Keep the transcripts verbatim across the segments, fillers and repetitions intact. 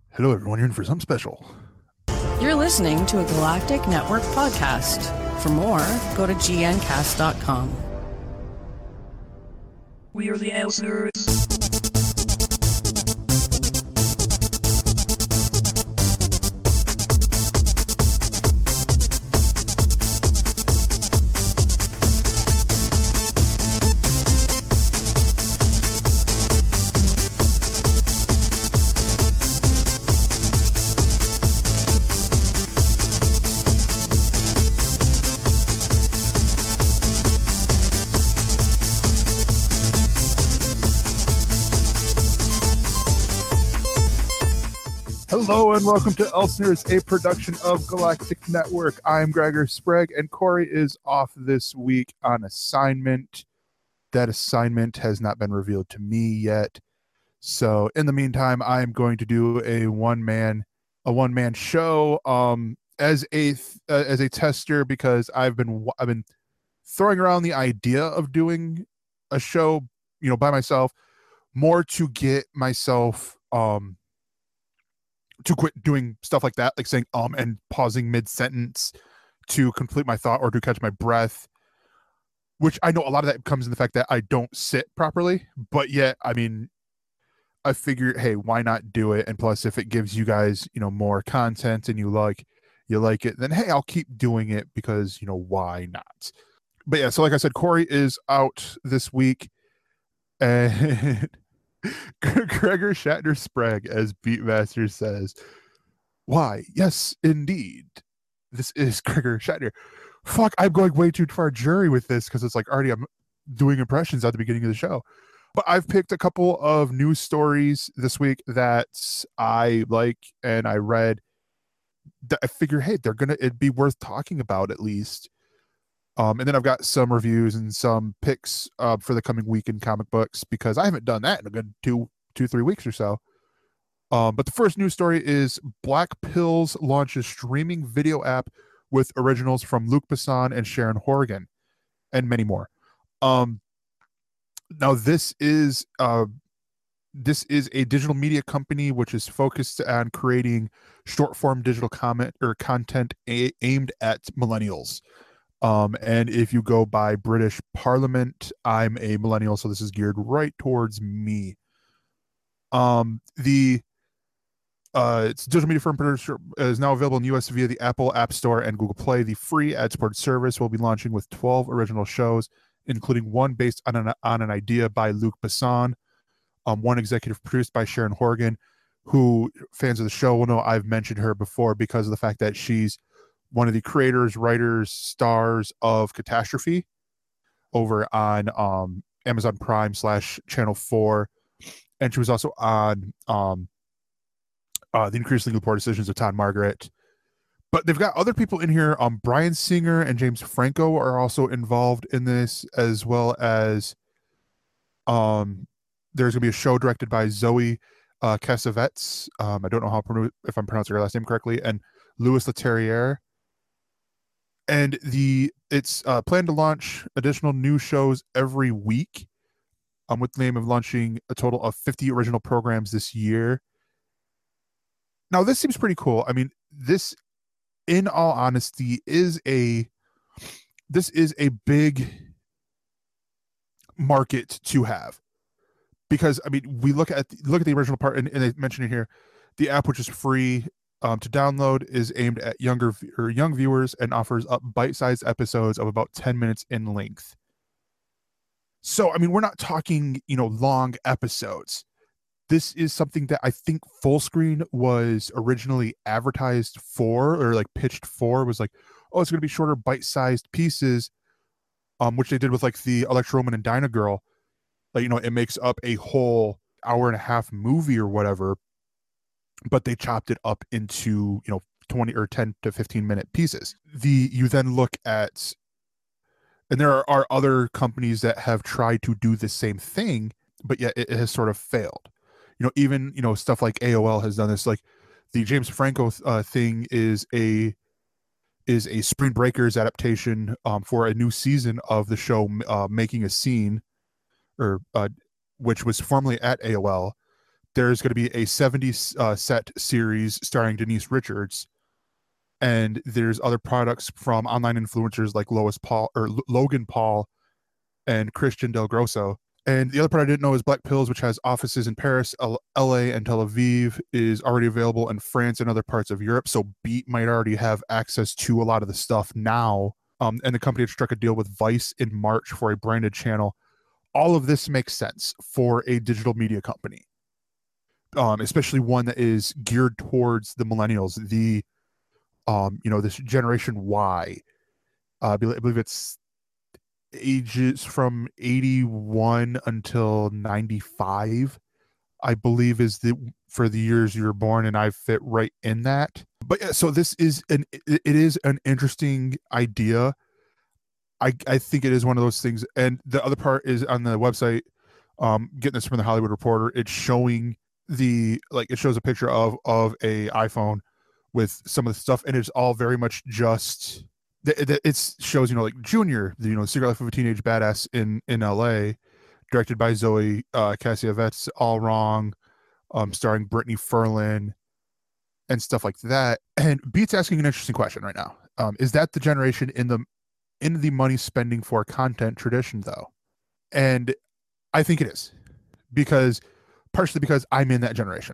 Hello, everyone. You're in for something special. You're listening to a Galactic Network podcast. For more, go to g n cast dot com. We're the Outsiders. Hello and welcome to Elsener's, a production of Galactic Network. I'm Gregor Sprague, and Corey is off this week on assignment. That assignment has not been revealed to me yet. So in the meantime, I'm going to do a one-man a one-man show um, as a uh, as a tester because I've been I've been throwing around the idea of doing a show, you know, by myself, more to get myself um to quit doing stuff like that, like saying um and pausing mid-sentence to complete my thought or to catch my breath, which I know a lot of that comes in the fact that I don't sit properly, but yet, I mean, I figure, hey, why not do it? And plus, if it gives you guys, you know, more content and you like, you like it, then hey, I'll keep doing it because, you know, why not? But yeah, so like I said, Corey is out this week, and Gregor Shatner Sprague, as Beatmaster says, why, yes, indeed, this is Gregor Shatner. Fuck, I'm going way too far jury with this because it's like already I'm doing impressions at the beginning of the show. But I've picked a couple of news stories this week that I like and I read that I figure, hey, they're gonna it'd be worth talking about at least. Um, and then I've got some reviews and some picks uh, for the coming week in comic books because I haven't done that in a good two, two, three weeks or so. Um, but the first news story is Black Pills launches streaming video app with originals from Luc Besson and Sharon Horgan, and many more. Um, now this is uh, this is a digital media company which is focused on creating short form digital comment or content a- aimed at millennials. Um, and if you go by British Parliament, I'm a millennial, so this is geared right towards me. Um, the uh, it's digital media firm producer is now available in the U S via the Apple App Store and Google Play. The free ad-supported service will be launching with twelve original shows, including one based on an on an idea by Luc Besson, um, one executive produced by Sharon Horgan, who fans of the show will know I've mentioned her before because of the fact that she's one of the creators, writers, stars of Catastrophe over on um, Amazon Prime slash Channel four. And she was also on um, uh, The Increasingly Poor Decisions of Todd Margaret. But they've got other people in here. Um, Bryan Singer and James Franco are also involved in this, as well as um, there's going to be a show directed by Zoe uh, Cassavetes. Um, I don't know how if I'm pronouncing her last name correctly. And Louis Leterrier. And the it's uh, planned to launch additional new shows every week, um, with the aim of launching a total of fifty original programs this year. Now, this seems pretty cool. I mean, this, in all honesty, is a this is a big market to have, because I mean, we look at look at the original part, and, and they mention it here. The app, which is free Um, to download, is aimed at younger or young viewers and offers up bite-sized episodes of about ten minutes in length. So, I mean, we're not talking, you know, long episodes. This is something that I think Fullscreen was originally advertised for, or like pitched for, was like, oh, it's going to be shorter bite-sized pieces, um, which they did with like the Electro Woman and Dyna Girl. Like, you know, it makes up a whole hour and a half movie or whatever, but they chopped it up into, you know, twenty or ten to fifteen minute pieces. The you then look at, and there are, are other companies that have tried to do the same thing, but yet it, it has sort of failed. You know, even, you know, stuff like A O L has done this. Like the James Franco uh, thing is a is a Spring Breakers adaptation um, for a new season of the show, uh, Making a Scene, or uh, which was formerly at A O L, there's going to be a seventy uh, set series starring Denise Richards, and there's other products from online influencers like Lois Paul or L- Logan Paul and Christian Del Grosso. And the other part I didn't know is Black Pills, which has offices in Paris, L- LA, and Tel Aviv, is already available in France and other parts of Europe. So Beat might already have access to a lot of the stuff now. Um, and the company had struck a deal with Vice in March for a branded channel. All of this makes sense for a digital media company, um, especially one that is geared towards the millennials, the um, you know, this generation Y. Uh, I believe I believe it's ages from eighty-one until ninety-five, I believe, is the for the years you were born, and I fit right in that. But yeah, so this is an it is an interesting idea. I I think it is one of those things. And the other part is on the website, um, getting this from the Hollywood Reporter, it's showing the like it shows a picture of of a iPhone with some of the stuff, and it's all very much just it shows, you know, like Junior, the, you know, Secret Life of a Teenage Badass in in L A, directed by Zoe uh, Cassiovetz, All Wrong, um, starring Brittany Ferlin and stuff like that. And Beat's asking an interesting question right now. Um, is that the generation in the in the money spending for content tradition, though? And I think it is, because partially because I'm in that generation.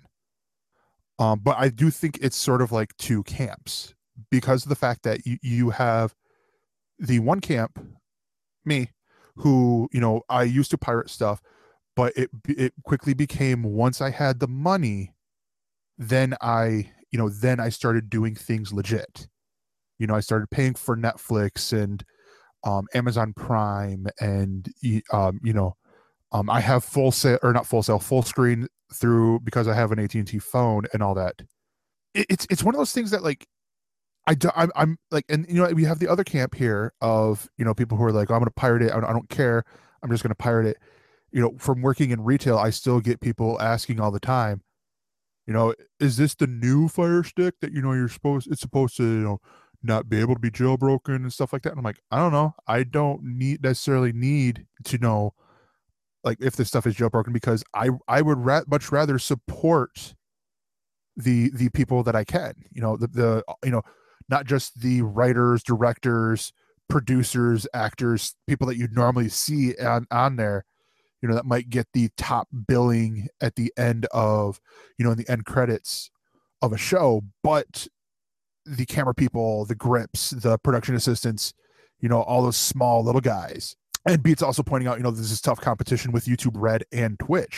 Um, but I do think it's sort of like two camps, because of the fact that you, you have the one camp, me, who, you know, I used to pirate stuff, but it it quickly became, once I had the money, then I, you know, then I started doing things legit. You know, I started paying for Netflix and um, Amazon Prime, and um, you know, um, I have full sale or not full sale, full screen through, because I have an A T and T phone and all that. It, it's it's one of those things that, like, I do, I'm, I'm like, and you know, we have the other camp here of, you know, people who are like, oh, I'm going to pirate it. I don't, I don't care. I'm just going to pirate it. You know, from working in retail, I still get people asking all the time, you know, is this the new Fire Stick that, you know, you're supposed, it's supposed to, you know, not be able to be jailbroken and stuff like that. And I'm like, I don't know. I don't need necessarily need to know, like, if this stuff is jailbroken, because I, I would ra- much rather support the, the people that I can, you know, the, the, you know, not just the writers, directors, producers, actors, people that you'd normally see on, on there, you know, that might get the top billing at the end of, you know, in the end credits of a show, but the camera people, the grips, the production assistants, you know, all those small little guys. And Beat's also pointing out, you know, this is tough competition with YouTube Red and Twitch.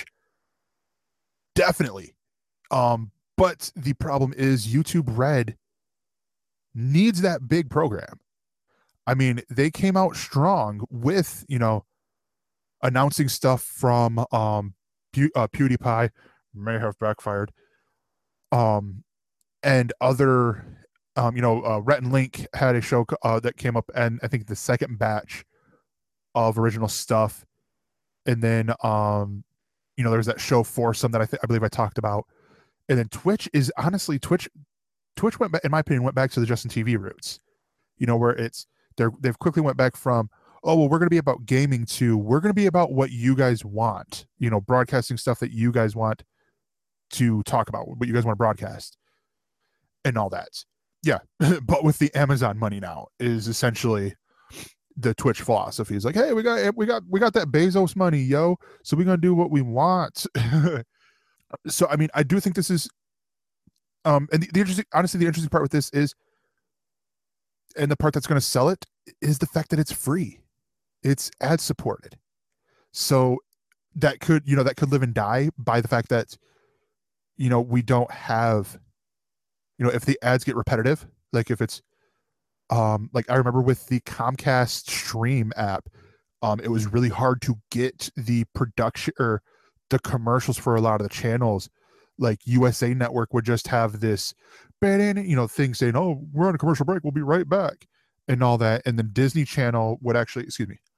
Definitely. Um, but the problem is YouTube Red needs that big program. I mean, they came out strong with, you know, announcing stuff from um Pew- uh, PewDiePie, may have backfired, um, and other, um, you know, uh, Rhett and Link had a show uh, that came up, and I think the second batch of original stuff, and then um, you know, there's that show Foursome that I th- I believe I talked about, and then Twitch is honestly Twitch. Twitch went back, in my opinion, went back to the Justin T V roots, you know, where it's they're they've quickly went back from, oh, well, we're going to be about gaming, to we're going to be about what you guys want, you know, broadcasting stuff that you guys want to talk about, what you guys want to broadcast and all that. Yeah. But with the Amazon money now is essentially the Twitch philosophy. Is like, hey, we got we got we got that Bezos money, yo, so we're going to do what we want. So I mean, I do think this is um and the, the interesting honestly the interesting part with this is, and the part that's going to sell it, is the fact that it's free. It's ad supported. So that could, you know, that could live and die by the fact that, you know, we don't have, you know, if the ads get repetitive, like if it's, um, like I remember with the Comcast Stream app, um, it was really hard to get the production or the commercials for a lot of the channels. Like U S A Network would just have this, you know, thing saying, oh, we're on a commercial break, we'll be right back, and all that. And then Disney Channel would actually, excuse me,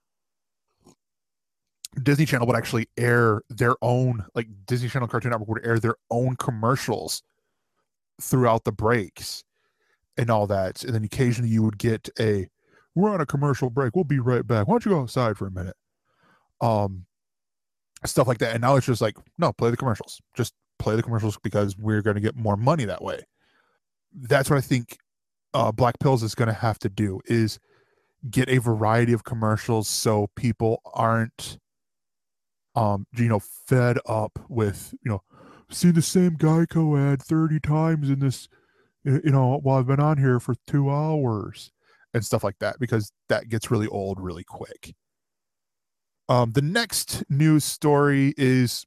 Disney Channel would actually air their own, like Disney Channel Cartoon Network would air their own commercials throughout the breaks and all that. And then occasionally you would get a, we're on a commercial break, we'll be right back, why don't you go outside for a minute? Um, stuff like that. And now it's just like, no, play the commercials. Just play the commercials because we're going to get more money that way. That's what I think uh, Black Pills is going to have to do, is get a variety of commercials so people aren't, um, you know, fed up with, you know, see the same Geico ad thirty times in this, you know, while I've been on here for two hours and stuff like that, because that gets really old really quick. Um, the next news story is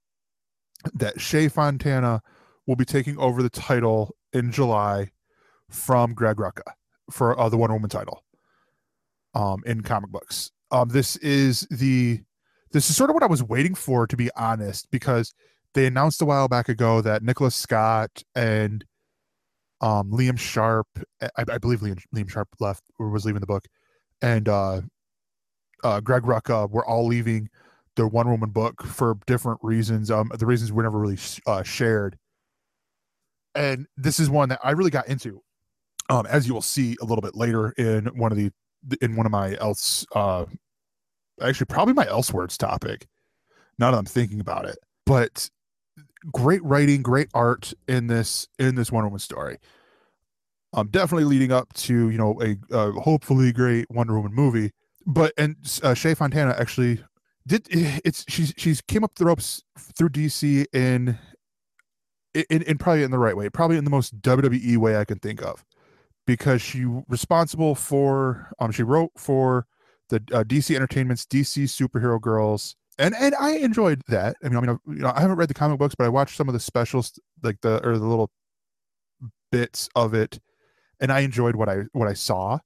that Shea Fontana will be taking over the title in July from Greg Rucka for uh, the Wonder Woman title um, in comic books. Um, this is the this is sort of what I was waiting for, to be honest, because they announced a while back ago that Nicholas Scott and um, Liam Sharp, I, I believe Liam, Liam Sharp left or was leaving the book, and uh, uh, Greg Rucka were all leaving the Wonder Woman book for different reasons. Um, the reasons were never really uh, shared. And this is one that I really got into, um, as you will see a little bit later in one of the in one of my else, uh, actually probably my Elseworlds topic. Now that I'm thinking about it, but great writing, great art in this in this Wonder Woman story. Um, definitely leading up to, you know, a uh, hopefully great Wonder Woman movie. But and uh, Shea Fontana actually did it's she's she's came up the ropes through D C in. In, in probably in the right way, probably in the most W W E way I can think of, because she responsible for um she wrote for the uh, D C Entertainment's D C Superhero Girls, and and I enjoyed that. I mean, I mean, you know, I haven't read the comic books, but I watched some of the specials, like the or the little bits of it, and I enjoyed what I what I saw.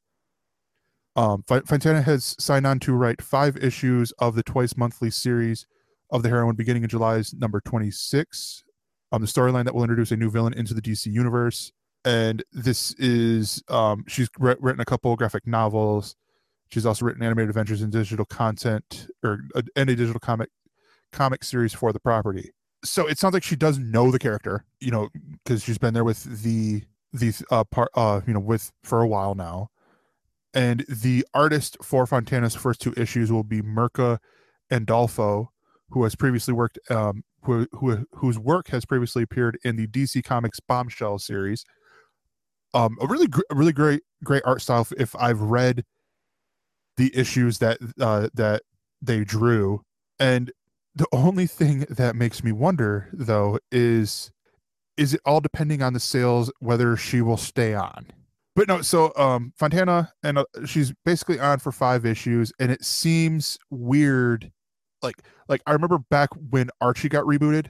Um, Fontana has signed on to write five issues of the twice monthly series of the heroine, beginning in July's number twenty-six. Um, the storyline that will introduce a new villain into the D C universe. And this is, um, she's re- written a couple graphic novels. She's also written animated adventures and digital content, or uh, and a digital comic comic series for the property. So it sounds like she does know the character, you know, because she's been there with the the uh, part, uh, you know, with for a while now. And the artist for Fontana's first two issues will be Mirka Andolfo, who has previously worked. Um, Who, who whose work has previously appeared in the D C Comics Bombshell series. Um, a really, gr- really great, great art style. If I've read the issues that uh, that they drew, and the only thing that makes me wonder, though, is is it all depending on the sales whether she will stay on? But no, so um, Fontana, and uh, she's basically on for five issues, and it seems weird. Like, like I remember back when Archie got rebooted,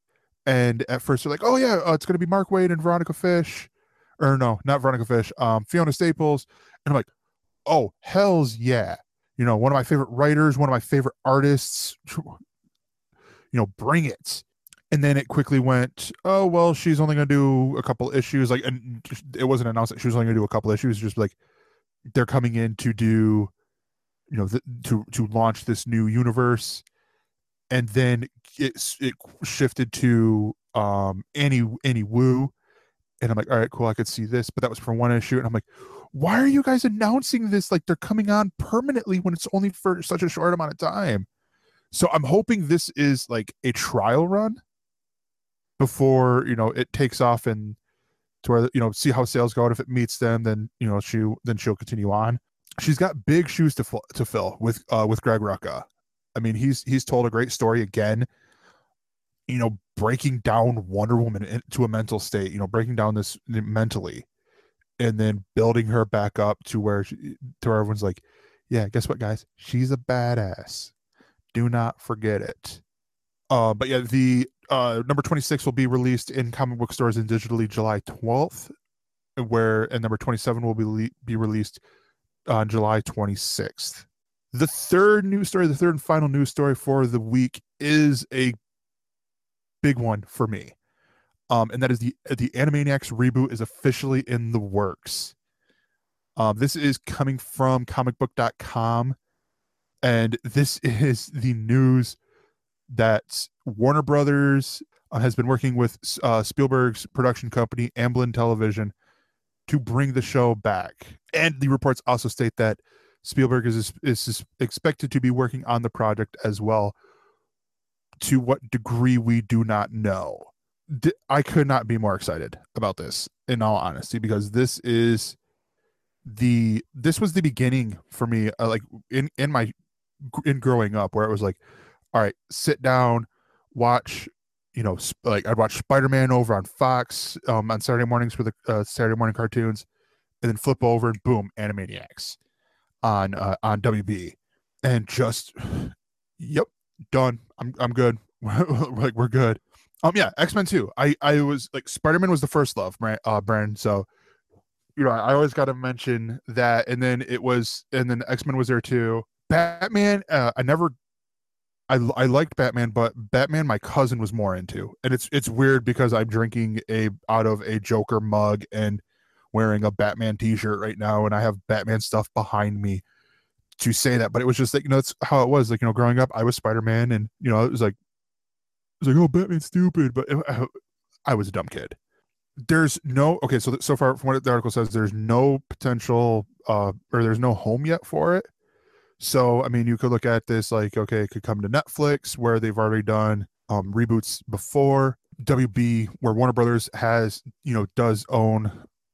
and at first they're like, "Oh yeah, uh, it's going to be Mark Waid and Veronica Fish," or no, not Veronica Fish, um, Fiona Staples, and I'm like, "Oh hell's yeah!" You know, one of my favorite writers, one of my favorite artists. You know, bring it. And then it quickly went, "Oh well, she's only going to do a couple issues." Like, and it wasn't announced that she was only going to do a couple issues. Just like they're coming in to do, you know, th- to to launch this new universe. And then it it shifted to um Annie Annie Wu, and I'm like, all right, cool, I could see this, but that was for one issue, and I'm like, why are you guys announcing this like they're coming on permanently when it's only for such a short amount of time? So I'm hoping this is like a trial run before, you know, it takes off, and to where, you know, see how sales go, and if it meets them, then, you know, she then she'll continue on. She's got big shoes to fill, to fill with uh with Greg Rucka. I mean, he's he's told a great story again, you know, breaking down Wonder Woman into a mental state, you know, breaking down this mentally, and then building her back up to where she, to where everyone's like, yeah, guess what, guys? She's a badass. Do not forget it. Uh, but yeah, the uh, number twenty-six will be released in comic book stores and digitally July twelfth, where and number twenty-seven will be le- be released on July twenty-sixth. The third news story, the third and final news story for the week, is a big one for me. Um, and that is the the Animaniacs reboot is officially in the works. Um, this is coming from comic book dot com, and this is the news that Warner Brothers uh, has been working with uh, Spielberg's production company, Amblin Television, to bring the show back. And the reports also state that Spielberg is, is expected to be working on the project as well. To what degree, we do not know. th- I could not be more excited about this, in all honesty, because this is the this was the beginning for me, uh, like in in my in growing up, where it was like, all right, sit down, watch, you know, sp- like I'd watch Spider-Man over on Fox um, on Saturday mornings for the uh, Saturday morning cartoons, and then flip over and boom, Animaniacs on uh, on W B, and just, yep, done. I'm I'm good. Like we're good. Um, yeah, X-Men too. I I was like, Spider-Man was the first love, right, uh, Brand. So you know, I always got to mention that, and then it was, and then X-Men was there too. Batman, uh, I never I I liked Batman, but Batman my cousin was more into. And it's it's weird because I'm drinking a out of a Joker mug and wearing a Batman t-shirt right now, and I have Batman stuff behind me to say that. But it was just like, you know, that's how it was. Like, you know, growing up, I was Spider-Man, and you know, it was like it was like, oh, Batman's stupid, but I, I was a dumb kid. There's no okay, so so far from what the article says, there's no potential uh or there's no home yet for it. So, I mean, you could look at this like, okay, it could come to Netflix, where they've already done um, reboots before. W B, where Warner Brothers has, you know, does own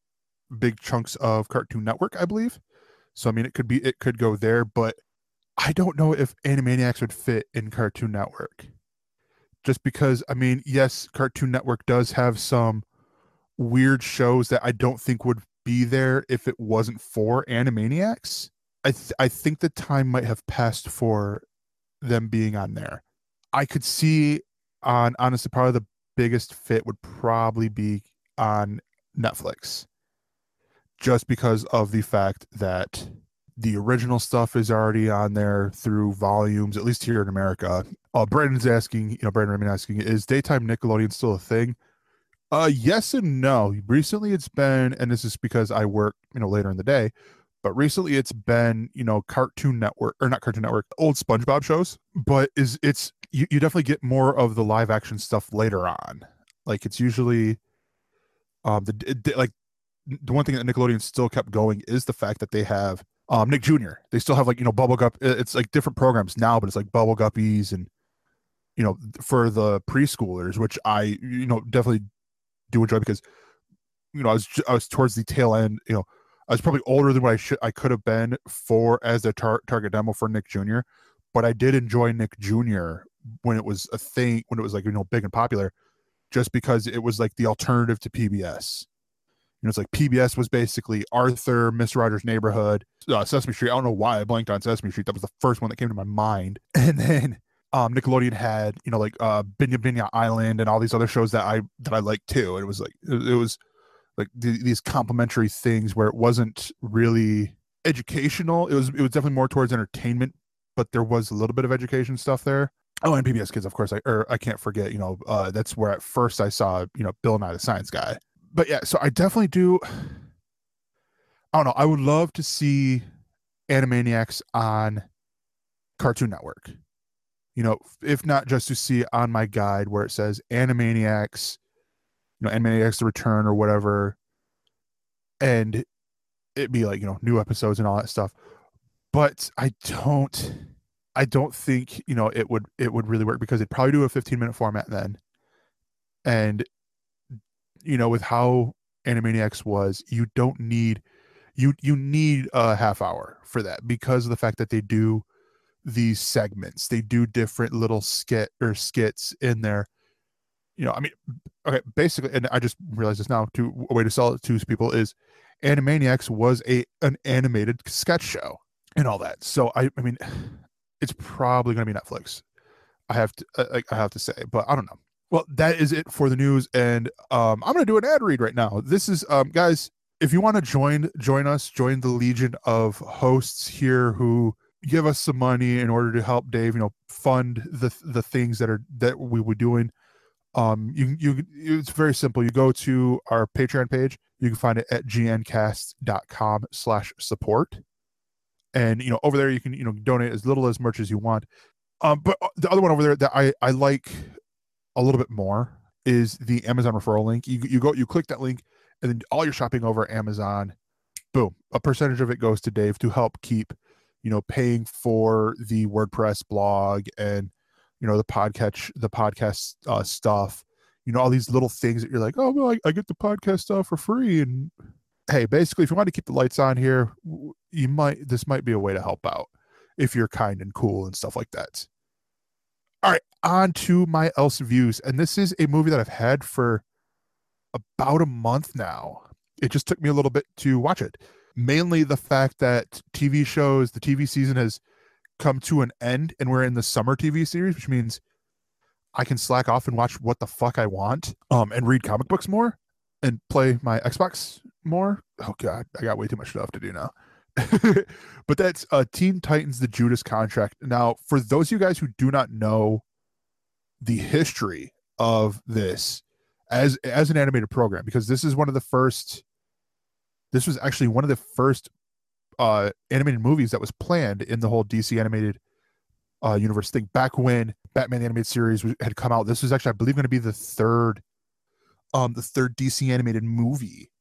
big chunks of Cartoon Network, I believe. So, I mean, it could be, it could go there, but I don't know if Animaniacs would fit in Cartoon Network. Just because, I mean, yes, Cartoon Network does have some weird shows that I don't think would be there if it wasn't for Animaniacs. I th- I think the time might have passed for them being on there. I could see on honestly probably the biggest fit would probably be on Netflix, just because of the fact that the original stuff is already on there through volumes, at least here in America. Uh, Brandon's asking, you know, Brandon Raymond asking, is daytime Nickelodeon still a thing? Uh, yes and no. Recently, it's been, and this is because I work, you know, later in the day. But recently it's been, you know, Cartoon Network, or not Cartoon Network, old SpongeBob shows. But is it's you, you definitely get more of the live action stuff later on. Like it's usually um the, the like the one thing that Nickelodeon still kept going is the fact that they have um Nick Junior They still have, like, you know, Bubble Gup. It's like different programs now, but it's like Bubble Guppies, and you know, for the preschoolers, which I, you know, definitely do enjoy, because you know, I was I was towards the tail end, you know, I was probably older than what I should I could have been for as a tar- target demo for Nick Junior, but I did enjoy Nick Junior when it was a thing, when it was like, you know, big and popular, just because it was like the alternative to P B S. You know, it's like P B S was basically Arthur, Mister Rogers' Neighborhood, uh, Sesame Street. I don't know why I blanked on Sesame Street. That was the first one that came to my mind. And then um, Nickelodeon had, you know, like uh, Binya Binya Island and all these other shows that I that I liked too. And it was like it, it was. like th- these complementary things where it wasn't really educational. It was it was definitely more towards entertainment, but there was a little bit of education stuff there. Oh, and P B S Kids, of course. I or I can't forget. You know, uh, that's where at first I saw, you know, Bill Nye the Science Guy. But yeah, so I definitely do. I don't know. I would love to see Animaniacs on Cartoon Network. You know, if not just to see on my guide where it says Animaniacs, you know, Animaniacs The Return or whatever, and it'd be like, you know, new episodes and all that stuff. But I don't, I don't think, you know, it would, it would really work, because it'd probably do a fifteen minute format then. And, you know, with how Animaniacs was, you don't need, you, you need a half hour for that, because of the fact that they do these segments, they do different little skit or skits in there. You know, I mean, okay, basically, and I just realized this now, to a way to sell it to people is Animaniacs was a an animated sketch show and all that. So I, I mean, it's probably going to be Netflix. I have to, uh, I have to say, but I don't know. Well, that is it for the news, and um, I'm going to do an ad read right now. This is, um, guys, if you want to join, join us, join the legion of hosts here who give us some money in order to help Dave, you know, fund the the things that are that we were doing. Um, you you it's very simple. You go to our Patreon page. You can find it at gncast.com slash support. And, you know, over there you can, you know, donate as little as much as you want. Um, but the other one over there that I, I like a little bit more is the Amazon referral link. You you go, you click that link, and then all your shopping over Amazon, boom, a percentage of it goes to Dave to help keep, you know, paying for the WordPress blog and, you know, the podcast, the podcast uh, stuff, you know, all these little things that you're like, oh, well, I, I get the podcast stuff for free. And hey, basically, if you want to keep the lights on here, you might, this might be a way to help out if you're kind and cool and stuff like that. All right, on to my else views. And this is a movie that I've had for about a month now. It just took me a little bit to watch it. Mainly the fact that T V shows, the T V season has come to an end and we're in the summer T V series, which means I can slack off and watch what the fuck I want, um, and read comic books more and play my Xbox more. Oh God, I got way too much stuff to do now. But that's uh, Teen Titans: The Judas Contract. Now, for those of you guys who do not know the history of this as as an animated program, because this is one of the first, this was actually one of the first uh, animated movies that was planned in the whole D C animated uh, universe thing. Back when Batman the Animated Series had come out, this was actually, I believe, going to be the third, um, the third D C animated movie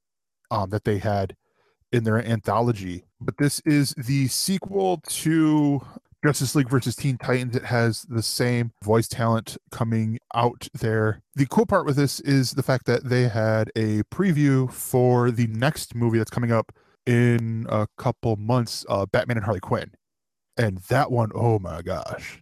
um, that they had in their anthology. But this is the sequel to Justice League versus Teen Titans. It has the same voice talent coming out there. The cool part with this is the fact that they had a preview for the next movie that's coming up in a couple months, uh, Batman and Harley Quinn. And that one, oh my gosh.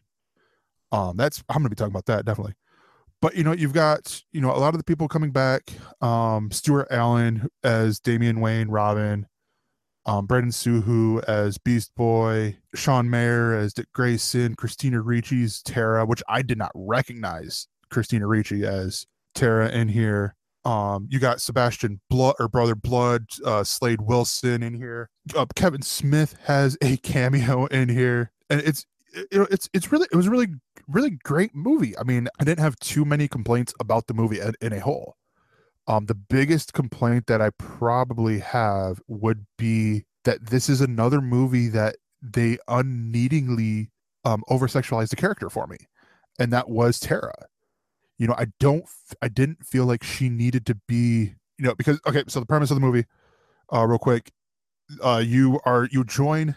Um, that's, I'm going to be talking about that, definitely. But, you know, you've got, you know, a lot of the people coming back. Um, Stuart Allen as Damian Wayne, Robin. Um, Brendan Suhu as Beast Boy, Sean Mayer as Dick Grayson, Christina Ricci's Tara, which I did not recognize Christina Ricci as Tara in here. Um, you got Sebastian Blood or Brother Blood, uh, Slade Wilson in here. Uh, Kevin Smith has a cameo in here, and it's it, it's it's really it was a really really great movie. I mean, I didn't have too many complaints about the movie in, in a whole. Um, the biggest complaint that I probably have would be that this is another movie that they unneedingly um, over-sexualized the character for me. And that was Tara. You know, I don't, I didn't feel like she needed to be, you know, because, okay, so the premise of the movie, uh, real quick, uh, you are, you join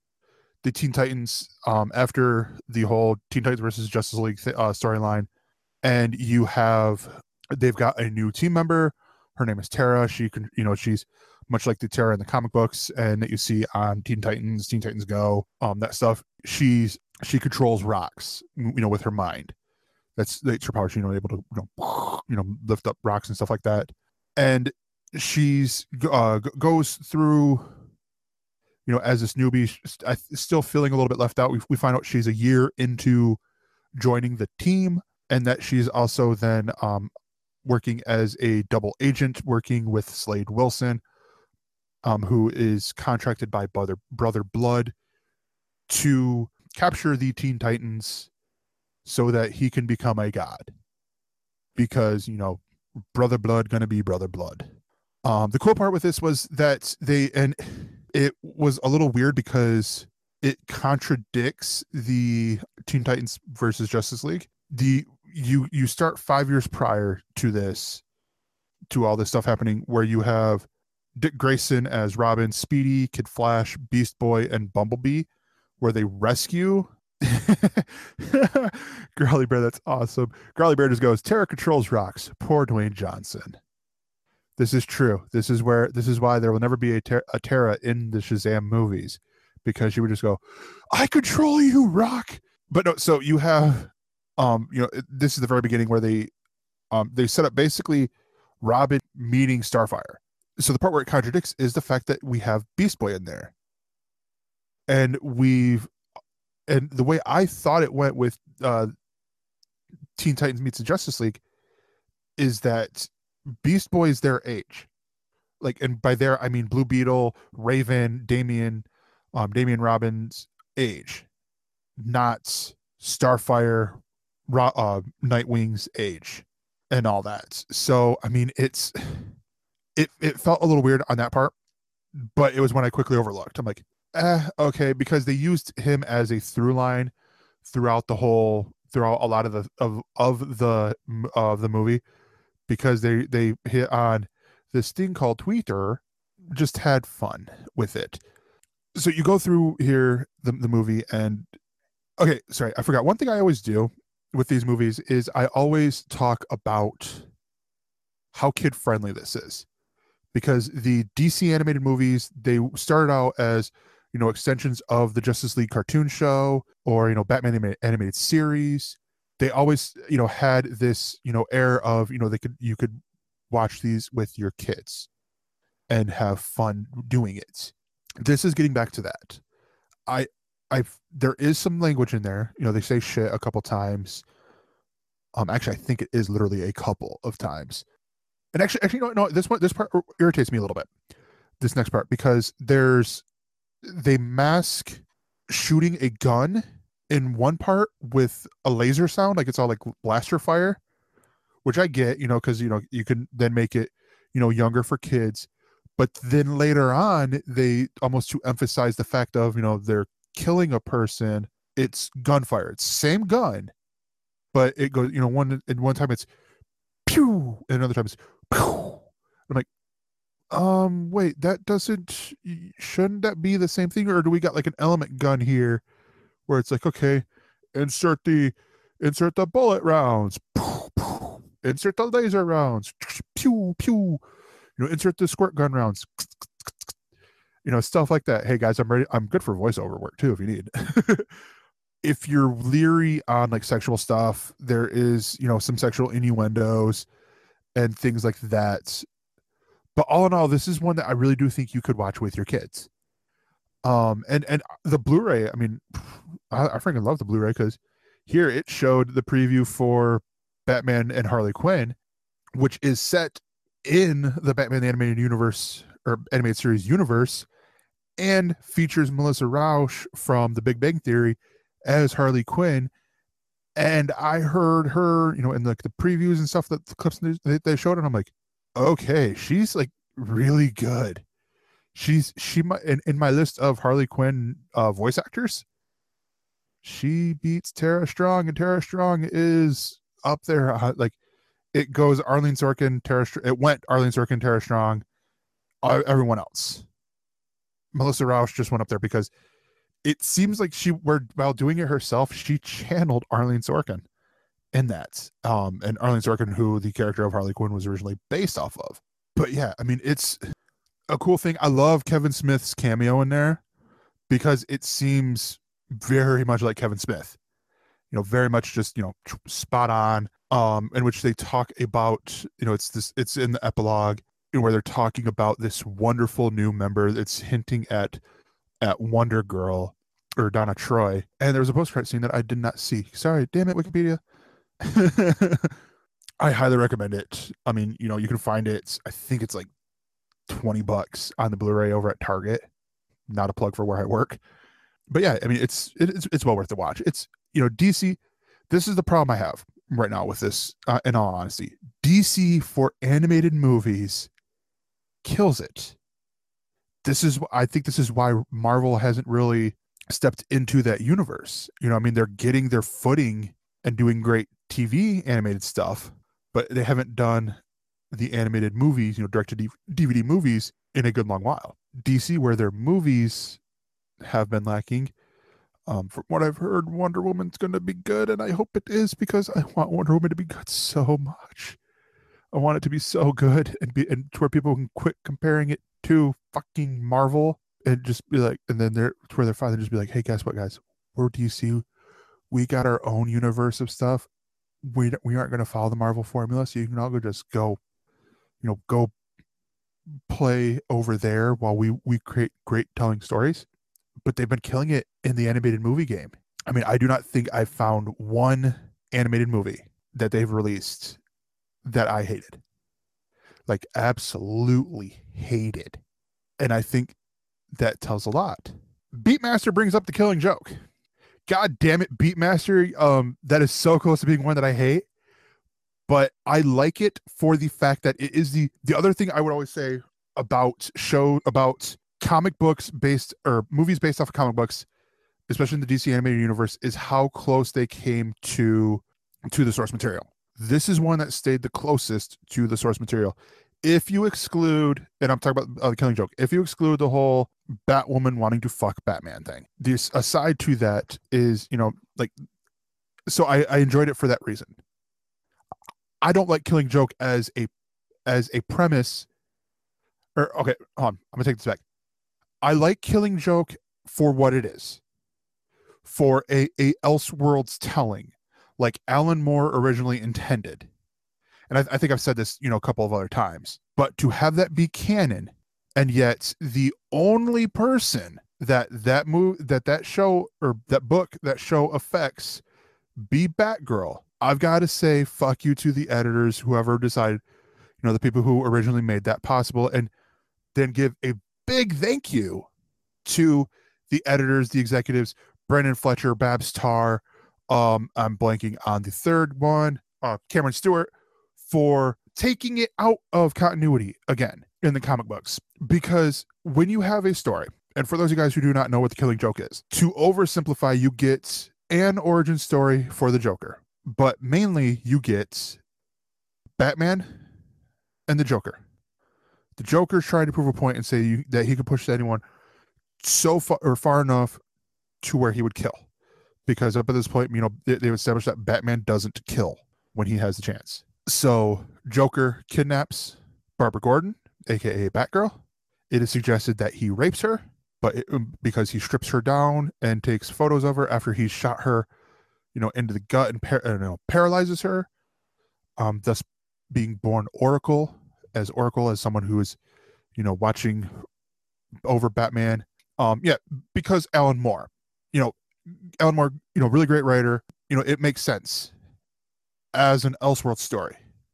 the Teen Titans um, after the whole Teen Titans versus Justice League th- uh, storyline, and you have, they've got a new team member. Her name is Tara. She can, you know, she's much like the Tara in the comic books and that you see on Teen Titans, Teen Titans Go, um, that stuff. She's, she controls rocks, you know, with her mind. That's, that's her power. She's, you know, able to, you know, you know, lift up rocks and stuff like that. And she's, uh, goes through, you know, as this newbie, still feeling a little bit left out. We, we find out she's a year into joining the team, and that she's also then, um, working as a double agent, working with Slade Wilson, um, who is contracted by Brother, Brother Blood to capture the Teen Titans so that he can become a god. Because, you know, Brother Blood gonna be Brother Blood. Um, the cool part with this was that they, and it was a little weird because it contradicts the Teen Titans versus Justice League. The you you start five years prior to this, to all this stuff happening, where you have Dick Grayson as Robin, Speedy, Kid Flash, Beast Boy, and Bumblebee, where they rescue Growly Bear. That's awesome. Growly Bear just goes, Tara controls rocks. Poor Dwayne Johnson. This is true. This is where this is why there will never be a, ter- a Tara in the Shazam movies, because she would just go, I control you, rock. But no, so you have Um, you know, this is the very beginning where they, um, they set up basically Robin meeting Starfire. So the part where it contradicts is the fact that we have Beast Boy in there, and we've, and the way I thought it went with uh, Teen Titans meets the Justice League is that Beast Boy is their age, like, and by there I mean Blue Beetle, Raven, Damian, um, Damian Robin's age, not Starfire, uh, Nightwing's age and all that. So I mean, it's it it felt a little weird on that part, but it was when I quickly overlooked. I'm like, eh, okay, because they used him as a through line throughout the whole throughout a lot of the of of the of the movie, because they they hit on this thing called Twitter, just had fun with it. So you go through here the the movie, and okay, sorry, I forgot one thing I always do with these movies is I always talk about how kid friendly this is, because the D C animated movies, they started out as, you know, extensions of the Justice League cartoon show or, you know, Batman animated, animated series. They always, you know, had this, you know, air of, you know, they could, you could watch these with your kids and have fun doing it. This is getting back to that. I, I, there is some language in there. You know, they say shit a couple times. Um, actually, I think it is literally a couple of times. And actually, actually, no, no. This one, this part irritates me a little bit. This next part, because there's, they mask shooting a gun in one part with a laser sound, like it's all like blaster fire, which I get, you know, because, you know, you can then make it, you know, younger for kids. But then later on, they almost to emphasize the fact of, you know, they're killing a person. It's gunfire. It's same gun, but it goes, you know, one in one time it's pew, and another time it's pew. I'm like, um, wait, that doesn't, shouldn't that be the same thing? Or do we got like an element gun here where it's like, okay, insert the, insert the bullet rounds, pew, pew. Insert the laser rounds, pew, pew, you know, insert the squirt gun rounds, you know, stuff like that. Hey guys, I'm ready. I'm good for voiceover work too, if you need. If you're leery on like sexual stuff, there is, you know, some sexual innuendos and things like that. But all in all, this is one that I really do think you could watch with your kids. Um, and, and the Blu-ray, I mean, I, I freaking love the Blu-ray, because here it showed the preview for Batman and Harley Quinn, which is set in the Batman the Animated Universe or animated series universe, and features Melissa Rauch from The Big Bang Theory as Harley Quinn. And I heard her, you know, in like the, the previews and stuff, that the clips that they showed, and I'm like, okay, she's like really good. She's she might in, in my list of Harley Quinn uh, voice actors, she beats Tara Strong, and Tara Strong is up there. Uh, like it goes Arlene Sorkin, Tara. It went Arlene Sorkin, Tara Strong, uh, everyone else. Melissa Rauch just went up there because it seems like she, were while doing it herself, she channeled Arlene Sorkin in that. Um, and Arlene Sorkin, who the character of Harley Quinn was originally based off of. But yeah, I mean, it's a cool thing. I love Kevin Smith's cameo in there because it seems very much like Kevin Smith. You know, very much just, you know, spot on. Um, in which they talk about, you know, it's this, it's in the epilogue, where they're talking about this wonderful new member that's hinting at at Wonder Girl or Donna Troy. And there was a post-credit scene that I did not see. Sorry, damn it, Wikipedia. I highly recommend it. I mean, you know, you can find it, I think it's like twenty bucks on the Blu-ray over at Target. Not a plug for where I work. But yeah, I mean, it's it's it's well worth the watch. It's, you know, D C, this is the problem I have right now with this, uh, in all honesty. D C for animated movies kills it. This is, I think this is why Marvel hasn't really stepped into that universe. You know, I mean, they're getting their footing and doing great T V animated stuff, but they haven't done the animated movies, you know, direct to D V D movies in a good long while. D C, where their movies have been lacking, um, from what I've heard, Wonder Woman's going to be good, and I hope it is, because I want Wonder Woman to be good so much. I want it to be so good, and be, and to where people can quit comparing it to fucking Marvel, and just be like, and then they're to where they're finally just be like, hey, guess what, guys? We're D C. We got our own universe of stuff. We we aren't going to follow the Marvel formula, so you can all go just go, you know, go play over there while we we create great telling stories. But they've been killing it in the animated movie game. I mean, I do not think I've found one animated movie that they've released that I hated. Like, absolutely hated. And I think that tells a lot. Beatmaster brings up The Killing Joke. God damn it, Beatmaster. Um, that is so close to being one that I hate. But I like it for the fact that it is the the other thing I would always say about show about comic books based, or movies based off of comic books, especially in the D C animated universe, is how close they came to to the source material. This is one that stayed the closest to the source material. If you exclude, and I'm talking about uh, The Killing Joke, if you exclude the whole Batwoman wanting to fuck Batman thing, this aside to that is, you know, like So I, I enjoyed it for that reason. I don't like Killing Joke as a as a premise. Or okay, hold on. I'm gonna take this back. I like Killing Joke for what it is, for a a Elseworlds telling, like Alan Moore originally intended. And I, I think I've said this, you know, a couple of other times. But to have that be canon, and yet the only person that that move that that show or that book that show affects be Batgirl, I've got to say fuck you to the editors, whoever decided, you know, the people who originally made that possible, and then give a big thank you to the editors, the executives, Brendan Fletcher, Babs Tarr, um, I'm blanking on the third one, uh, Cameron Stewart, for taking it out of continuity again in the comic books. Because when you have a story, and for those of you guys who do not know what the Killing Joke is, to oversimplify, you get an origin story for the Joker, but mainly you get Batman and the Joker. The Joker's trying to prove a point and say you, that he can push anyone so far or far enough to where he would kill. Because up at this point, you know, they, they've established that Batman doesn't kill when he has the chance. So Joker kidnaps Barbara Gordon, aka Batgirl. It is suggested that he rapes her, but it, because he strips her down and takes photos of her after he's shot her, you know, into the gut and par- you know, paralyzes her, um, thus being born Oracle, as Oracle as someone who is, you know, watching over Batman. Um, yeah, because Alan Moore, you know, Alan Moore, you know, really great writer. You know, it makes sense as an Elseworld story.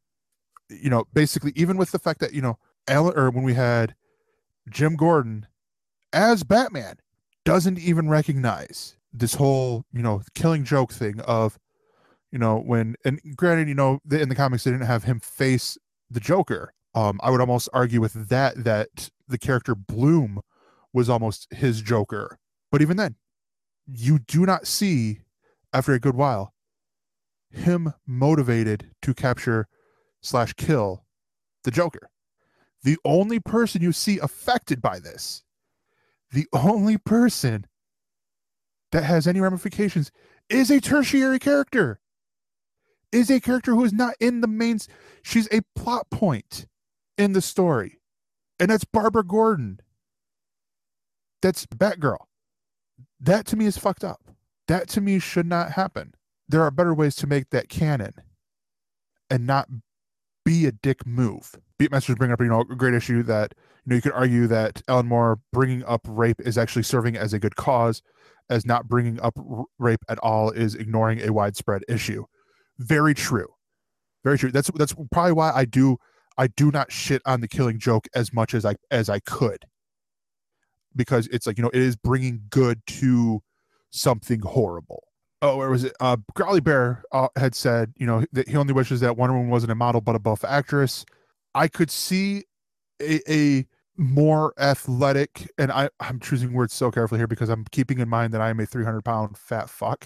You know, basically, even with the fact that, you know, Alan, or when we had Jim Gordon as Batman, doesn't even recognize this whole, you know, Killing Joke thing of, you know, when, and granted, you know, in the comics, they didn't have him face the Joker. Um, I would almost argue with that, that the character Bloom was almost his Joker. But even then, you do not see, after a good while, him motivated to capture slash kill the Joker. The only person you see affected by this, the only person that has any ramifications, is a tertiary character. Is a character who is not in the main. She's a plot point in the story, and that's Barbara Gordon. That's Batgirl. That to me is fucked up. That to me should not happen. There are better ways to make that canon and not be a dick move. Beatmasters bring up, you know, a great issue that, you know, you could argue that Alan Moore bringing up rape is actually serving as a good cause, as not bringing up r- rape at all is ignoring a widespread issue. Very true. Very true. That's that's probably why I do I do not shit on the Killing Joke as much as I as I could. Because it's like, you know, it is bringing good to something horrible. Oh, where was it? Uh, Growly Bear uh, had said, you know, that he only wishes that Wonder Woman wasn't a model but a buff actress. I could see a, a more athletic, and I, I'm choosing words so carefully here because I'm keeping in mind that I am a three hundred pound fat fuck.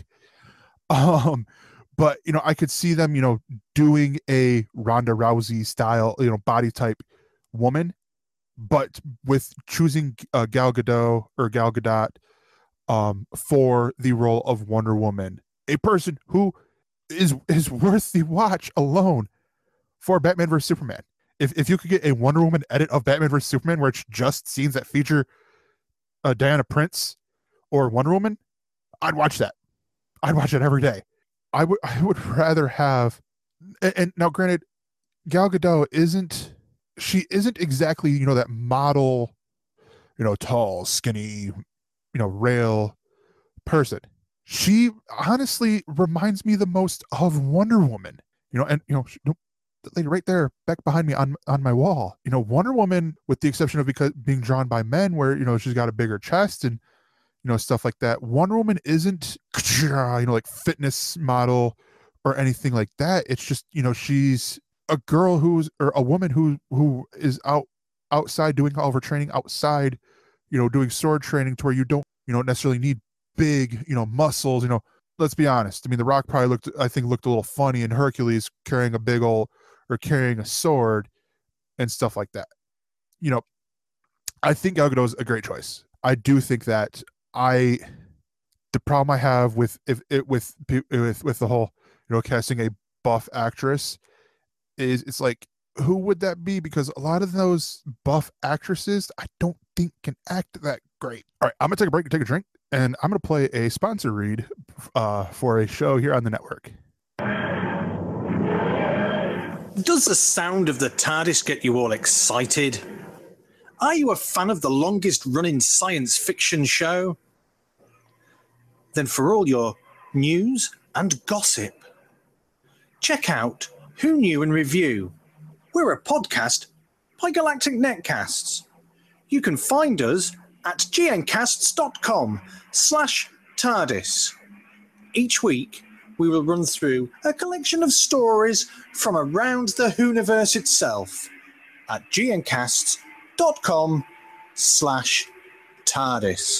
Um, but, you know, I could see them, you know, doing a Ronda Rousey style, you know, body type woman, but with choosing uh, Gal Gadot or Gal Gadot um, for the role of Wonder Woman, a person who is is worth the watch alone for Batman versus Superman. If if you could get a Wonder Woman edit of Batman versus Superman where it's just scenes that feature uh, Diana Prince or Wonder Woman, I'd watch that. I'd watch it every day. I would I would rather have, and, and now granted, Gal Gadot isn't she isn't exactly, you know, that model, you know, tall, skinny, you know, rail person. She honestly reminds me the most of Wonder Woman, you know, and, you know, she, the lady right there back behind me on, on my wall, you know, Wonder Woman, with the exception of because being drawn by men where, you know, she's got a bigger chest and, you know, stuff like that. Wonder Woman isn't, you know, like fitness model or anything like that. It's just, you know, she's a girl who's, or a woman who, who is out outside doing all of her training outside, you know, doing sword training to where you don't, you know, necessarily need big, you know, muscles, you know, let's be honest. I mean, The Rock probably looked, I think looked a little funny in Hercules carrying a big old, or carrying a sword and stuff like that. You know, I think Gal Gadot is a great choice. I do think that I, the problem I have with if it with with with the whole, you know, casting a buff actress is it's like, who would that be? Because a lot of those buff actresses I don't think can act that great. All right, I'm gonna take a break and take a drink, and I'm gonna play a sponsor read uh, for a show here on the network. Does the sound of the TARDIS get you all excited? Are you a fan of the longest running science fiction show? Then for all your news and gossip, check out Who Knew and Review. We're a podcast by Galactic Netcasts. You can find us at gncasts.com slash TARDIS. Each week, we will run through a collection of stories from around the Whoniverse itself at gncasts.com slash TARDIS.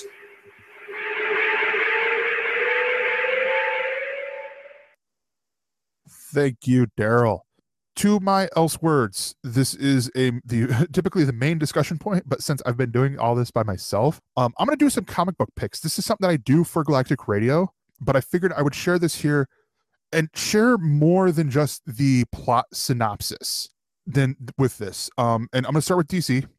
Thank you, Daryl. To my else words, this is a the typically the main discussion point, but since I've been doing all this by myself, um, I'm going to do some comic book picks. This is something that I do for Galactic Radio, but I figured I would share this here and share more than just the plot synopsis than with this. Um, and I'm going to start with D C.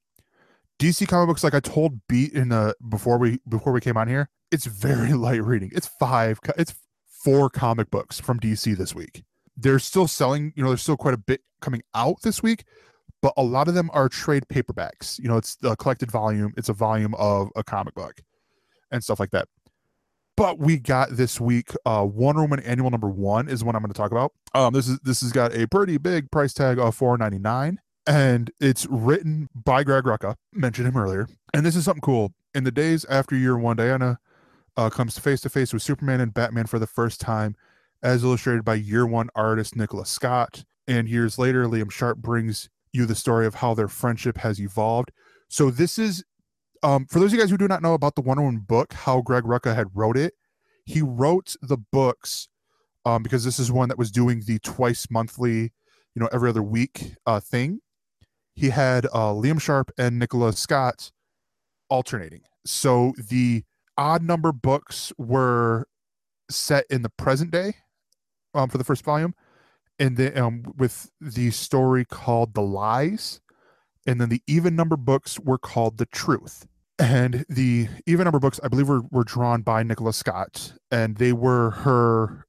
D C comic books, like I told Beat in the before we before we came on here, it's very light reading. It's five, it's four comic books from D C this week. They're still selling, you know, there's still quite a bit coming out this week, but a lot of them are trade paperbacks. You know, it's the collected volume. It's a volume of a comic book and stuff like that. But we got this week, uh, Wonder Woman Annual Number One is what I'm going to talk about. Um, this is this has got a pretty big price tag of four ninety-nine, and it's written by Greg Rucka. Mentioned him earlier, and this is something cool. In the days after Year One, Diana uh, comes face to face with Superman and Batman for the first time, as illustrated by Year One artist Nicola Scott. And years later, Liam Sharp brings you the story of how their friendship has evolved. So this is, um, for those of you guys who do not know about the Wonder Woman book, how Greg Rucka had wrote it, he wrote the books um, because this is one that was doing the twice monthly, you know, every other week uh, thing. He had uh, Liam Sharp and Nicola Scott alternating. So the odd number books were set in the present day, Um, for the first volume, and then um, with the story called The Lies, and then the even number books were called The Truth. And the even number books, I believe, were, were drawn by Nicola Scott, and they were her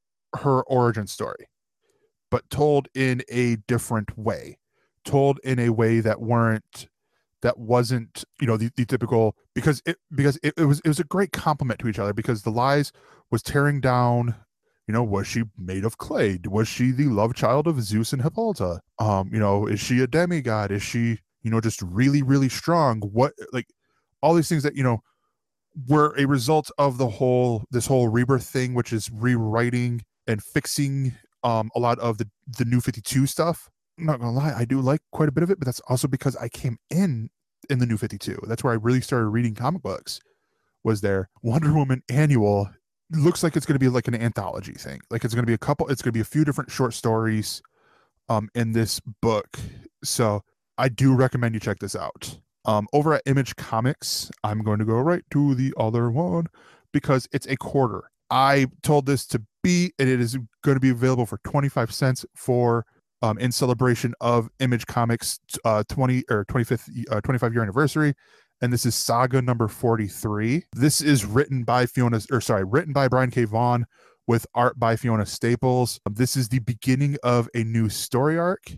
her origin story, but told in a different way, told in a way that weren't that wasn't you know the, the typical because it because it, it was it was a great compliment to each other, because The Lies was tearing down, you know, was she made of clay? Was she the love child of Zeus and Hippolyta? Um, you know, is she a demigod? Is she, you know, just really, really strong? What, like, all these things that, you know, were a result of the whole, this whole rebirth thing, which is rewriting and fixing um, a lot of the, the New fifty-two stuff. I'm not gonna lie, I do like quite a bit of it, but that's also because I came in in the New fifty-two. That's where I really started reading comic books, was there. Wonder Woman Annual looks like it's going to be like an anthology thing. Like it's going to be a couple, it's going to be a few different short stories um, in this book. So I do recommend you check this out. Um, over at Image Comics, I'm going to go right to the other one because it's a quarter. I told this to be, and it is going to be available for twenty-five cents for um, in celebration of Image Comics uh, twenty or twenty-fifth, uh, twenty-five year anniversary. And this is Saga number forty-three. This is written by Fiona, or sorry, written by Brian K. Vaughan with art by Fiona Staples. This is the beginning of a new story arc.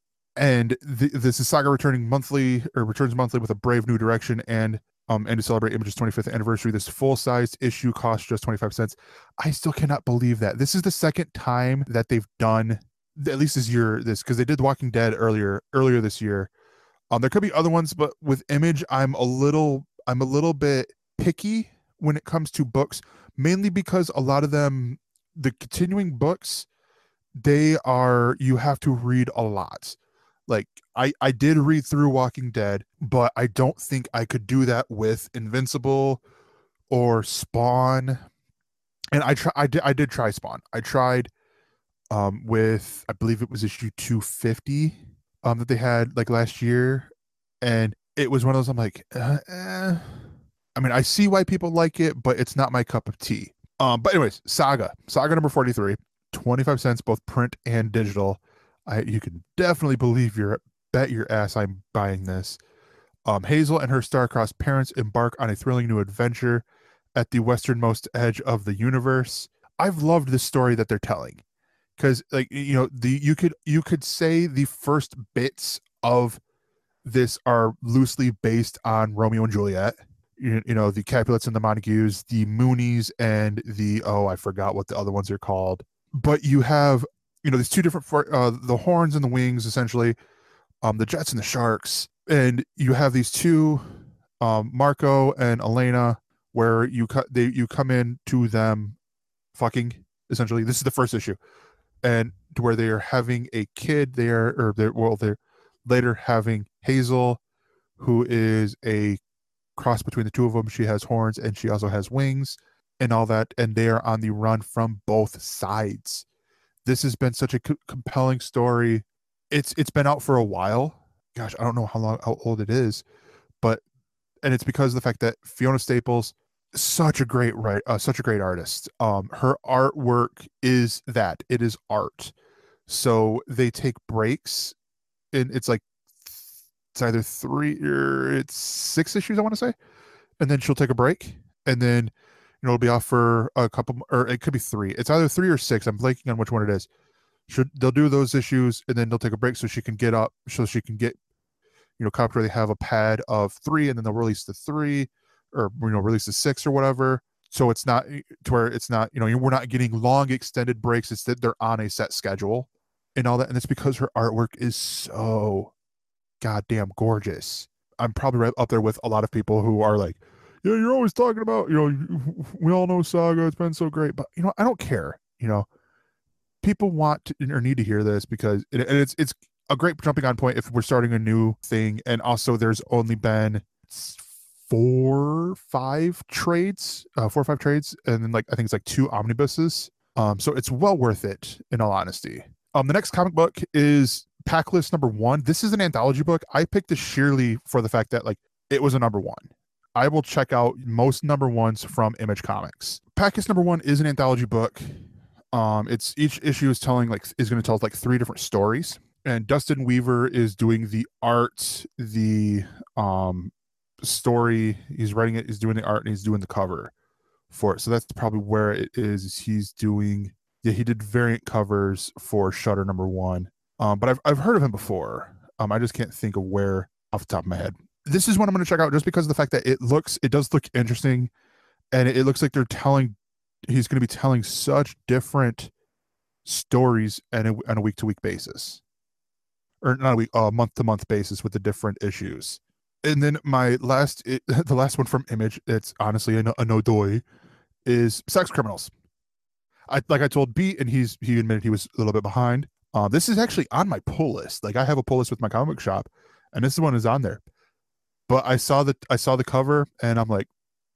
And th- this is Saga returning monthly, or returns monthly with a brave new direction. And um, and to celebrate Image's twenty-fifth anniversary, this full-sized issue costs just twenty-five cents. I still cannot believe that. This is the second time that they've done, at least this year, this, because they did Walking Dead earlier, earlier this year. Um, there could be other ones, but with Image, I'm a little, I'm a little bit picky when it comes to books, mainly because a lot of them, the continuing books, they are, you have to read a lot. Like I, I did read through Walking Dead, but I don't think I could do that with Invincible or Spawn. And I try, I did, I did try Spawn. I tried um, with, I believe it was issue two fifty. Um, that they had like last year, and it was one of those, I'm like, uh, eh. I mean, I see why people like it, but it's not my cup of tea. Um, but anyways, Saga, Saga number forty-three, twenty-five cents, both print and digital. I you can definitely believe your bet your ass I'm buying this. Um, Hazel and her star-crossed parents embark on a thrilling new adventure at the westernmost edge of the universe. I've loved this story that they're telling, because, like, you know, the you could you could say the first bits of this are loosely based on Romeo and Juliet. You, you know, the Capulets and the Montagues, the Moonies, and the, oh, I forgot what the other ones are called. But you have, you know, these two different, uh, the Horns and the Wings, essentially, um, the Jets and the Sharks. And you have these two, um, Marco and Elena, where you cut they you come in to them fucking, essentially. This is the first issue. And to where they are having a kid there, or they're, well, they're later having Hazel, who is a cross between the two of them. She has horns and she also has wings and all that, and they are on the run from both sides. This has been such a co- compelling story. It's it's been out for a while. Gosh, I don't know how long how old it is, but and it's because of the fact that Fiona Staples, such a great right, uh, such a great artist. Um, her artwork is that it is art. So they take breaks, and it's like it's either three or it's six issues, I want to say, and then she'll take a break, and then, you know, it'll be off for a couple, or it could be three. It's either three or six. I'm blanking on which one it is. Should they'll do those issues, and then they'll take a break so she can get up, so she can get, you know, copy where they have a pad of three, and then they'll release the three, or, you know, release the six or whatever. So it's not to where it's not, you know, we're not getting long extended breaks. It's that they're on a set schedule and all that, and it's because her artwork is so goddamn gorgeous. I'm probably right up there with a lot of people who are like, yeah, you're always talking about, you know, we all know Saga, it's been so great, but, you know, I don't care. You know, people want to, or need to hear this, because it, and it's it's a great jumping on point if we're starting a new thing. And also, there's only been four, five trades, uh, four or five trades, and then, like, I think it's like two omnibuses. Um, so it's well worth it, in all honesty. Um, the next comic book is Pack List number one. This is an anthology book. I picked this sheerly for the fact that, like, it was a number one. I will check out most number ones from Image Comics. Pack List number one is an anthology book. Um, it's each issue is telling like is going to tell like three different stories, and Dustin Weaver is doing the art, the um story. He's writing it. He's doing the art, and he's doing the cover for it. So that's probably where it is. He's doing. Yeah, he did variant covers for Shutter number one. Um, but I've I've heard of him before. Um, I just can't think of where off the top of my head. This is one I'm going to check out just because of the fact that it looks, it does look interesting, and it, it looks like they're telling, he's going to be telling such different stories on a, on a week to week basis, or not a week, a month to month basis with the different issues. And then my last, it, the last one from Image, it's honestly a, a no doy, is Sex Criminals. I like I told Beat, and he's he admitted he was a little bit behind. Uh, this is actually on my pull list. Like, I have a pull list with my comic shop, and this one is on there. But I saw the I saw the cover, and I'm like,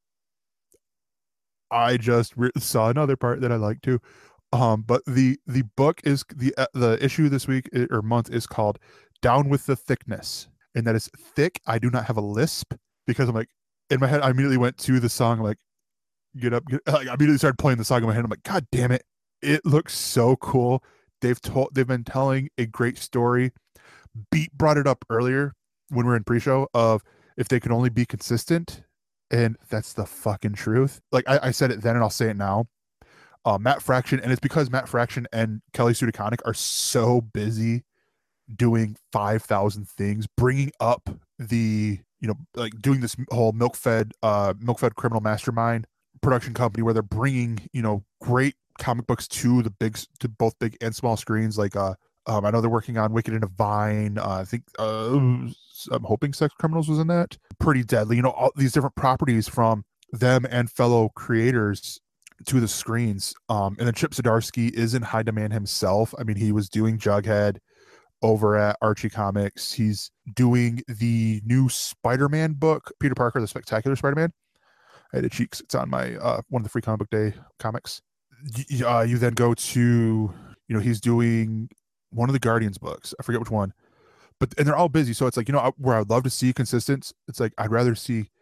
I just re- saw another part that I like too. Um, but the the book is the uh, the issue this week or month is called Down with the Thickness, and that is thick. I do not have a lisp, because I'm like, in my head I immediately went to the song, like, get up, get, like, I immediately started playing the song in my head. I'm like, God damn it, it looks so cool. They've told they've been telling a great story. Beat brought it up earlier when we were in pre-show of if they could only be consistent, and that's the fucking truth. Like, I, I said it then, and I'll say it now. Uh, Matt Fraction, and it's because Matt Fraction and Kelly Sue DeConnick are so busy doing five thousand things, bringing up the, you know, like doing this whole milk-fed, uh, milk-fed criminal mastermind production company where they're bringing, you know, great comic books to the big, to both big and small screens. Like, uh, um, I know they're working on Wicked and Divine. Uh, I think, uh, I'm hoping Sex Criminals was in that. Pretty Deadly, you know, all these different properties from them and fellow creators to the screens. Um, and then Chip Zdarsky is in high demand himself. I mean, he was doing Jughead over at Archie Comics. He's doing the new Spider-Man book, Peter Parker, the Spectacular Spider-Man. I had a cheeks. It's on my uh, one of the free comic book day comics. Y- uh, you then go to, you know, he's doing one of the Guardians books. I forget which one, but and they're all busy. So it's like, you know, where I'd love to see consistent. It's like I'd rather see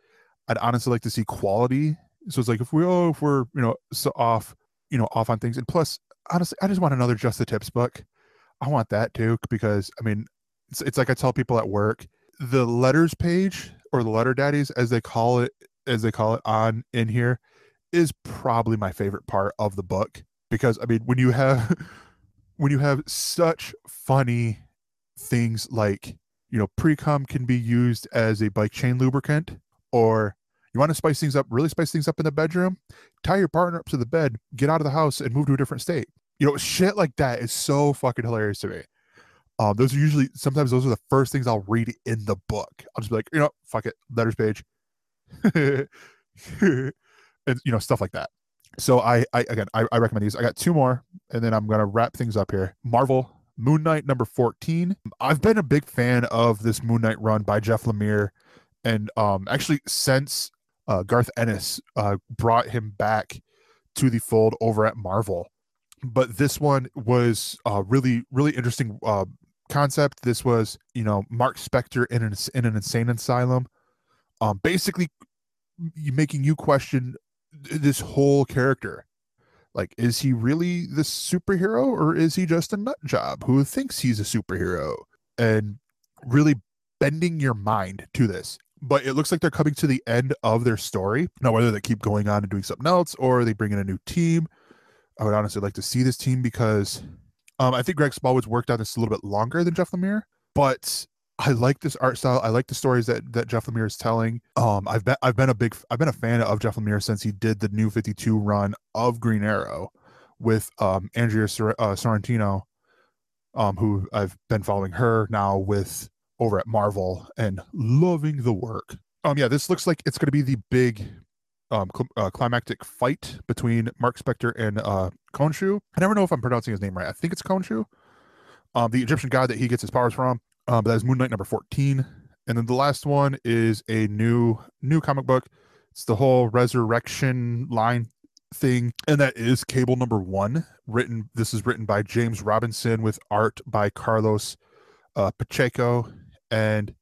I'd honestly like to see quality. So it's like if we oh if we're you know so off you know off on things, and plus honestly, I just want another Just the Tips book. I want that too because I mean, it's it's like I tell people at work, the letters page or the letter daddies as they call it as they call it on in here is probably my favorite part of the book because I mean when you have when you have such funny things like you know pre-cum can be used as a bike chain lubricant, or you want to spice things up, really spice things up in the bedroom, tie your partner up to the bed, get out of the house and move to a different state. You know, shit like that is so fucking hilarious to me. Um, those are usually, sometimes those are the first things I'll read in the book. I'll just be like, you know, fuck it, letters page. And, you know, stuff like that. So I, I again, I, I recommend these. I got two more, and then I'm going to wrap things up here. Marvel, Moon Knight number fourteen. I've been a big fan of this Moon Knight run by Jeff Lemire. And um, actually, since uh, Garth Ennis uh, brought him back to the fold over at Marvel. But this one was a uh, really, really interesting uh, concept. This was, you know, Mark Spector in an, in an insane asylum, um, basically making you question this whole character. Like, is he really the superhero or is he just a nut job who thinks he's a superhero? And really bending your mind to this. But it looks like they're coming to the end of their story. Now, whether they keep going on and doing something else or they bring in a new team, I would honestly like to see this team because um, I think Greg Smallwood's worked on this a little bit longer than Jeff Lemire, but I like this art style. I like the stories that, that Jeff Lemire is telling. Um, I've been I've been a big I've been a fan of Jeff Lemire since he did the New fifty-two run of Green Arrow with um, Andrea Sor- uh, Sorrentino, um, who I've been following her now with over at Marvel and loving the work. Um, yeah, this looks like it's going to be the big um, cl- uh, climactic fight between Mark Spector and uh, Khonshu. I never know if I'm pronouncing his name right. I think it's Khonshu, um, the Egyptian god that he gets his powers from. Um, but that is Moon Knight number fourteen. And then the last one is a new new comic book. It's the whole resurrection line thing, and that is Cable number one. Written, this is written by James Robinson with art by Carlos uh, Pacheco. And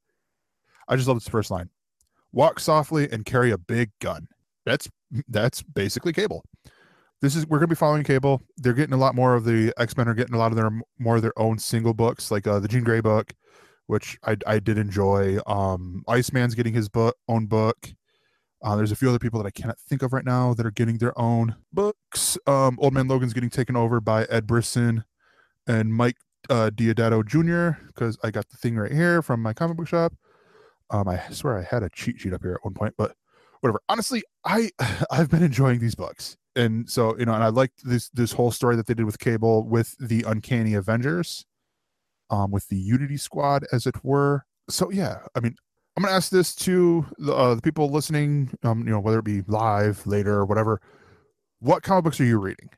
I just love this first line: "Walk softly and carry a big gun." That's that's basically Cable. This is we're gonna be following Cable. They're getting a lot more of the X-Men are getting a lot of their more of their own single books, like uh, the Jean Grey book, which I I did enjoy. Um, Iceman's getting his book own book. Uh, there's a few other people that I cannot think of right now that are getting their own books. Um, Old Man Logan's getting taken over by Ed Brisson and Mike uh, Diodato Junior because I got the thing right here from my comic book shop. Um, I swear I had a cheat sheet up here at one point, but whatever. Honestly, I I've been enjoying these books, and so you know, and I liked this this whole story that they did with Cable with the Uncanny Avengers, um, with the Unity Squad, as it were. So yeah, I mean, I'm gonna ask this to the, uh, the people listening, um, you know, whether it be live, later, or whatever. What comic books are you reading?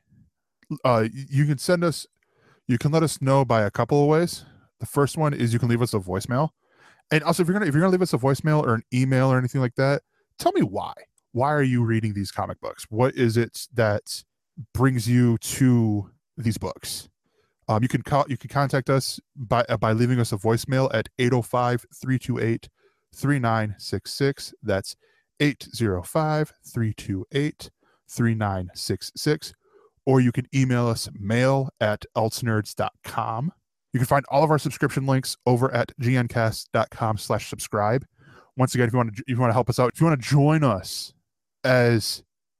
Uh, you can send us, you can let us know by a couple of ways. The first one is you can leave us a voicemail, and also if you're gonna if you're gonna leave us a voicemail or an email or anything like that, tell me why. Why are you reading these comic books? What is it that brings you to these books? Um, you can call, you can contact us by uh, by leaving us a voicemail at eight oh five, three two eight, three nine six six. That's eight oh five, three two eight, three nine six six. Or you can email us mail at eltsnerds dot com. You can find all of our subscription links over at gncast.com slash subscribe. Once again, if you want to, if you want to help us out, if you want to join us as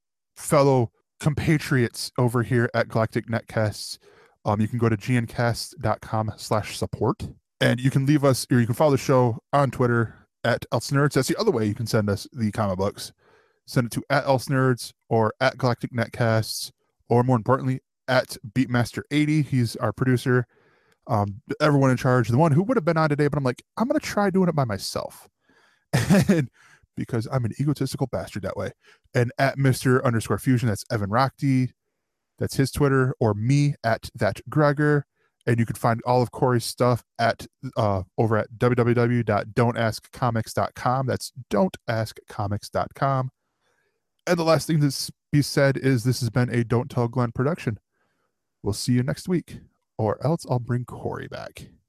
fellow compatriots over here at Galactic Netcasts, um, you can go to gncast.com slash support, and you can leave us, or you can follow the show on Twitter at eltsnerds. That's the other way you can send us the comic books. Send it to at eltsnerds or at Galactic Netcasts, or more importantly, at Beatmaster eighty. He's our producer, um, everyone in charge, the one who would have been on today, but I'm like, I'm going to try doing it by myself. And because I'm an egotistical bastard that way. And at Mister underscore fusion, that's Evan Rockdy. That's his Twitter, or me at that Gregor. And you can find all of Corey's stuff at uh, over at w w w dot don't ask comics dot com. That's don't ask comics dot com. And the last thing to be said is this has been a Don't Tell Glenn production. We'll see you next week, or else I'll bring Corey back.